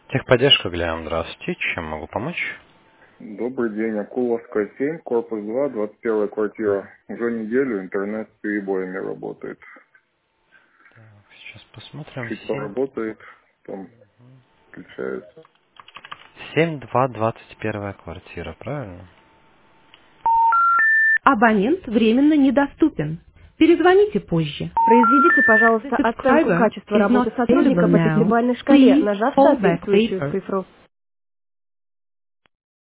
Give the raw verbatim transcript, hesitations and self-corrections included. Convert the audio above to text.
Техподдержка, Глеам, здравствуйте. Чем могу помочь? Добрый день, Акуловская семь, корпус два, двадцать первая квартира. Уже неделю интернет с перебоями работает. Так, сейчас посмотрим. Чуть поработает, там включается. семь два двадцать первая квартира, правильно? Абонент временно недоступен. Перезвоните позже. Произведите, The пожалуйста, оценку subscriber качества is not работы сотрудника available по now. пятибалльной шкале, Please нажав call back соответствующую later. цифру.